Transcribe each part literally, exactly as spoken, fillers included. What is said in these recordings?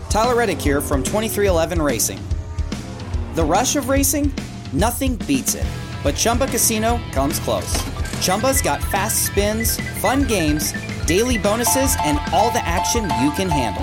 Tyler Reddick here from twenty-three eleven Racing. The rush of racing? Nothing beats it. But Chumba Casino comes close. Chumba's got fast spins, fun games, daily bonuses, and all the action you can handle.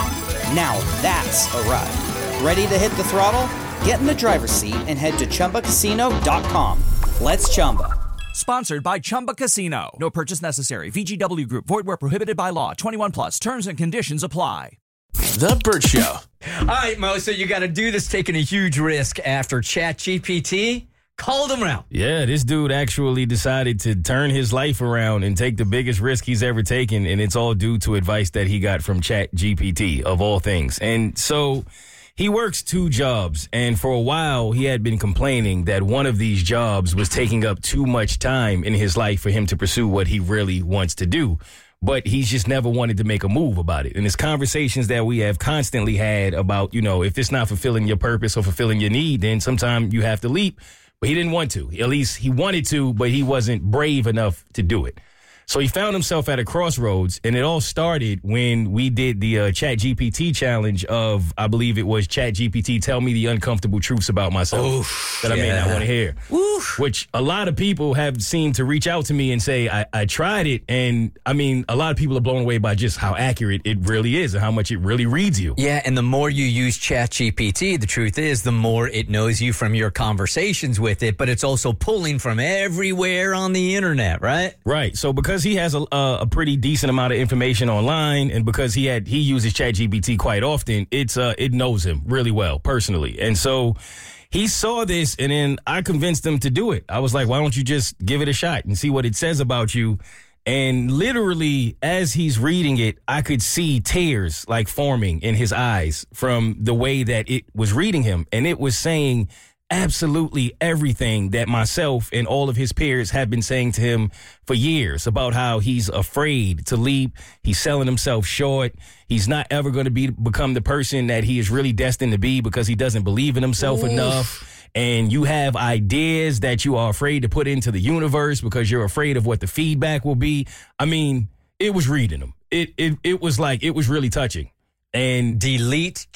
Now that's a ride. Ready to hit the throttle? Get in the driver's seat and head to Chumba Casino dot com. Let's Chumba. Sponsored by Chumba Casino. No purchase necessary. V G W Group. Void where prohibited by law. twenty-one plus. Terms and conditions apply. The Burt Show. All right, Mo, so you got to do this taking a huge risk after ChatGPT called him out. Yeah, this dude actually decided to turn his life around and take the biggest risk he's ever taken, and it's all due to advice that he got from ChatGPT, of all things. And so he works two jobs, and for a while he had been complaining that one of these jobs was taking up too much time in his life for him to pursue what he really wants to do. But he's just never wanted to make a move about it. And it's conversations that we have constantly had about, you know, if it's not fulfilling your purpose or fulfilling your need, then sometimes you have to leap. But he didn't want to. At least he wanted to, but he wasn't brave enough to do it. So he found himself at a crossroads, and it all started when we did the uh, ChatGPT challenge of, I believe it was ChatGPT, tell me the uncomfortable truths about myself Oof, that I yeah. may not want to hear. Oof. Which a lot of people have seemed to reach out to me and say, I, I tried it, and I mean, a lot of people are blown away by just how accurate it really is and how much it really reads you. Yeah, and the more you use ChatGPT, the truth is, the more it knows you from your conversations with it, but it's also pulling from everywhere on the internet, right? Right. So because he has a, a, a pretty decent amount of information online, and because he had he uses ChatGPT quite often, it's uh it knows him really well personally. And so he saw this, and then I convinced him to do it. I was like, why don't you just give it a shot and see what it says about you? And literally, as he's reading it, I could see tears like forming in his eyes from the way that it was reading him. And it was saying absolutely everything that myself and all of his peers have been saying to him for years about how he's afraid to leap. He's selling himself short. He's not ever going to be become the person that he is really destined to be because he doesn't believe in himself Oof. enough. And you have ideas that you are afraid to put into the universe because you're afraid of what the feedback will be. I mean, it was reading him. It it it was like, it was really touching. And delete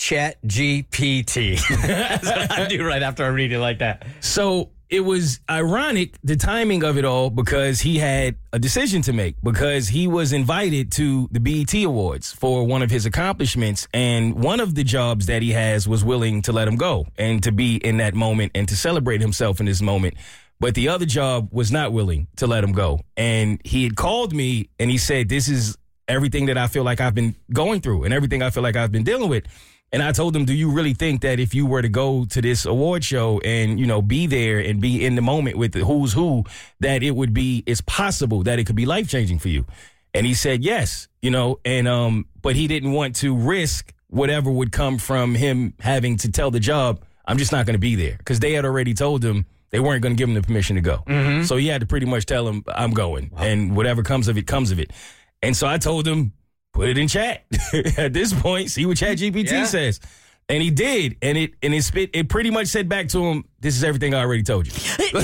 ChatGPT. That's what I do right after I read it like that. So it was ironic, the timing of it all, because he had a decision to make, because he was invited to the B E T Awards for one of his accomplishments. And one of the jobs that he has was willing to let him go and to be in that moment and to celebrate himself in this moment. But the other job was not willing to let him go. And he had called me and he said, this is everything that I feel like I've been going through and everything I feel like I've been dealing with. And I told him, do you really think that if you were to go to this award show and, you know, be there and be in the moment with the who's who, that it would be, it's possible that it could be life-changing for you? And he said, yes, you know, and, um, but he didn't want to risk whatever would come from him having to tell the job, I'm just not going to be there, because they had already told him they weren't going to give him the permission to go. Mm-hmm. So he had to pretty much tell him, I'm going, wow. and whatever comes of it, comes of it. And so I told him, put it in chat. At this point, see what ChatGPT yeah. says. And he did. And it and it spit it pretty much said back to him, this is everything I already told you.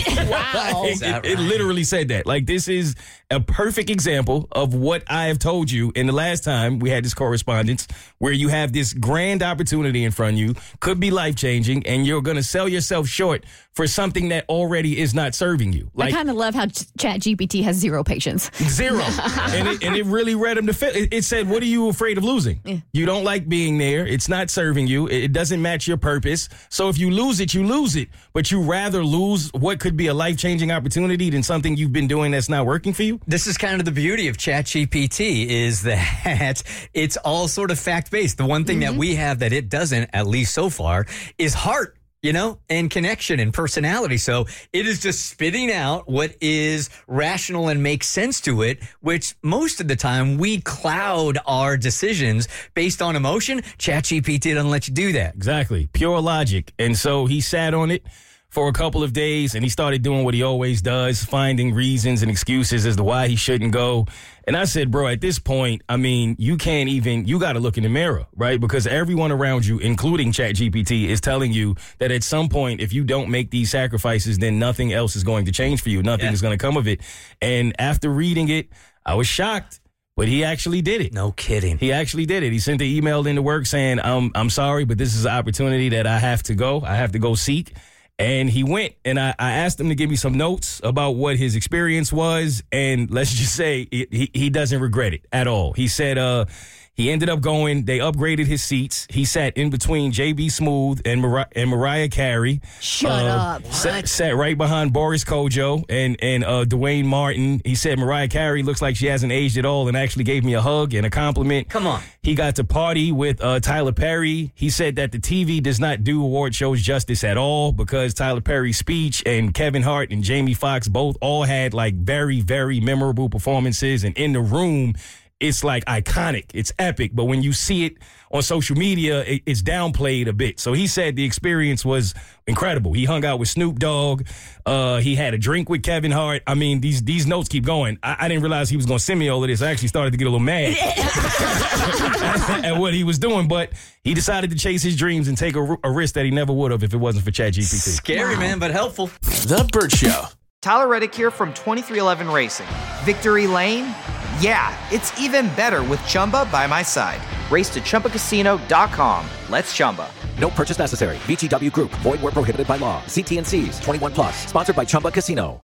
Wow. it, it, it literally said that. Like, this is a perfect example of what I have told you in the last time we had this correspondence, where you have this grand opportunity in front of you, could be life-changing, and you're going to sell yourself short for something that already is not serving you. Like, I kind of love how ChatGPT has zero patience. Zero. and, it, and it really read him to fit. It, it said, what are you afraid of losing? Yeah. You don't like being there. It's not serving you. It, it doesn't match your purpose. So if you lose it, you lose it. But you rather lose what could be a life-changing opportunity than something you've been doing that's not working for you? This is kind of the beauty of ChatGPT, is that it's all sort of fact-based. The one thing mm-hmm. that we have that it doesn't, at least so far, is heart. You know, and connection and personality. So it is just spitting out what is rational and makes sense to it, which most of the time we cloud our decisions based on emotion. ChatGPT doesn't let you do that. Exactly. Pure logic. And so he sat on it for a couple of days, and he started doing what he always does, finding reasons and excuses as to why he shouldn't go. And I said, bro, at this point, I mean, you can't even, you got to look in the mirror, right? Because everyone around you, including ChatGPT, is telling you that at some point, if you don't make these sacrifices, then nothing else is going to change for you. Nothing yeah. is going to come of it. And after reading it, I was shocked, But he actually did it. No kidding. He actually did it. He sent the email into work saying, I'm, I'm sorry, but this is an opportunity that I have to go. I have to go seek. And he went, and I, I asked him to give me some notes about what his experience was. And let's just say it, he, he doesn't regret it at all. He said uh, he ended up going, they upgraded his seats. He sat in between J B Smooth and, Mar- and Mariah Carey. Shut uh, up. Sat, sat right behind Boris Kojo and, and uh, Dwayne Martin. He said Mariah Carey looks like she hasn't aged at all, and actually gave me a hug and a compliment. Come on. He got to party with uh, Tyler Perry. He said that the T V does not do award shows justice at all because Tyler Perry's speech and Kevin Hart and Jamie Foxx both all had like very, very memorable performances. And in the room, it's like iconic. It's epic. But when you see it on social media, it, it's downplayed a bit. So he said the experience was incredible. He hung out with Snoop Dogg. Uh, he had a drink with Kevin Hart. I mean, these these notes keep going. I, I didn't realize he was going to send me all of this. I actually started to get a little mad at what he was doing. But he decided to chase his dreams and take a, a risk that he never would have if it wasn't for ChatGPT. Scary, wow. man, but helpful. The Burt Show. Tyler Reddick here from twenty-three eleven Racing. Victory Lane? Yeah, it's even better with Chumba by my side. Race to Chumba Casino dot com. Let's Chumba. No purchase necessary. V G W Group. Void where prohibited by law. See T and C's. twenty-one plus. Sponsored by Chumba Casino.